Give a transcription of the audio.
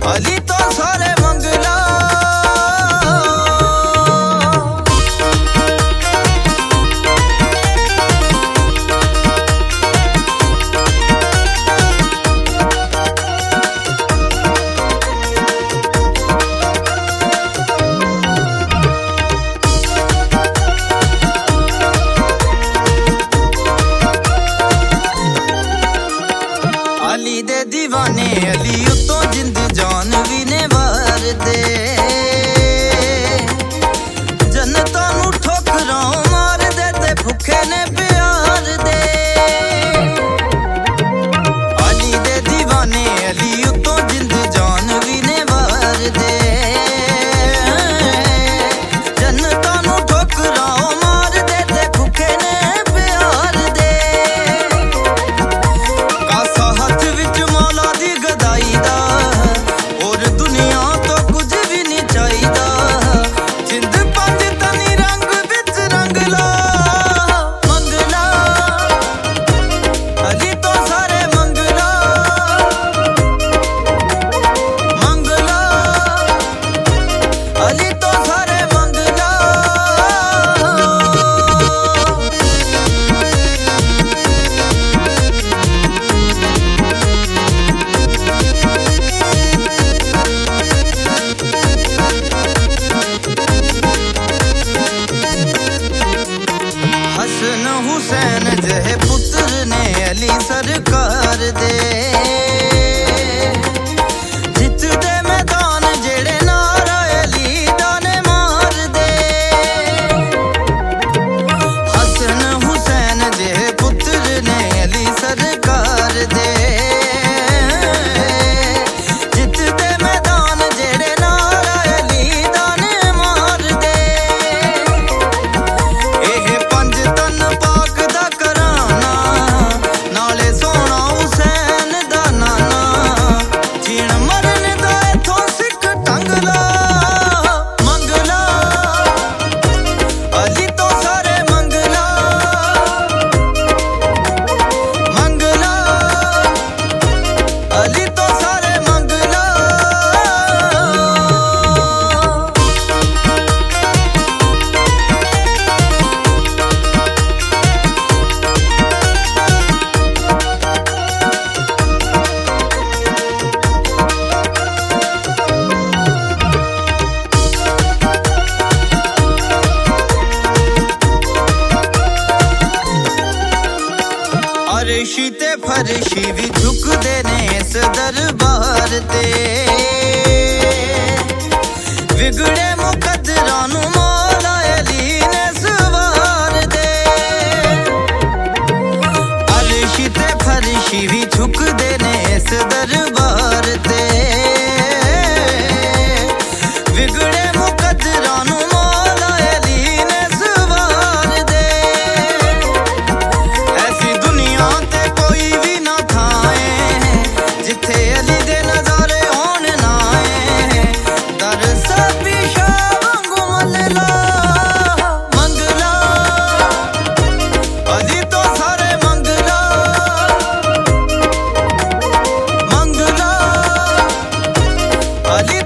अली तो सारे मंगला अली दे दीवाने अली उतों जिंद जान भी ने वार दे जन्नतां नू ठोकरां मार दे ते भुखे ने प्यार दे अली दे दीवाने अली उतों जिंद जान भी ने वार दे जन्नतां नू ठोकरां मार दे ते भुखे ने प्यार दे हुसैन जहे पुत्र ने अली सरकार दे जित दे मैदान जेड़े नारा अली दाने मार दे हसन हुसैन जहे पुत्र ने अली सरकार दे जित दे मैदान जेड़े नारा अली दाने मार दे एह पंज तन पाक दा कराना नाले सोना हुसैन दा नाना जीण मरन दा इथों सिख टंगला मंगला अली तो सारे मंगला मंगला अली तो सारे मंगला अर्शी ते फरशी भी झुकदे ने इस दरबार ते विगड़े मुकद्दरां नू मौला अली ने सवार दे अर्शी ते फरशी भी झुकदे ने इस दरबार ते विगड़े मुकद्दरां नू मौला अली ने सवार दे ऐसी दुनिया ते कोई भी ना थाए जिथे अली दे नजारे होण ना आए दर सभी शाह वांगू मल्ला मंगला अली तो सारे मंगला मंगला अली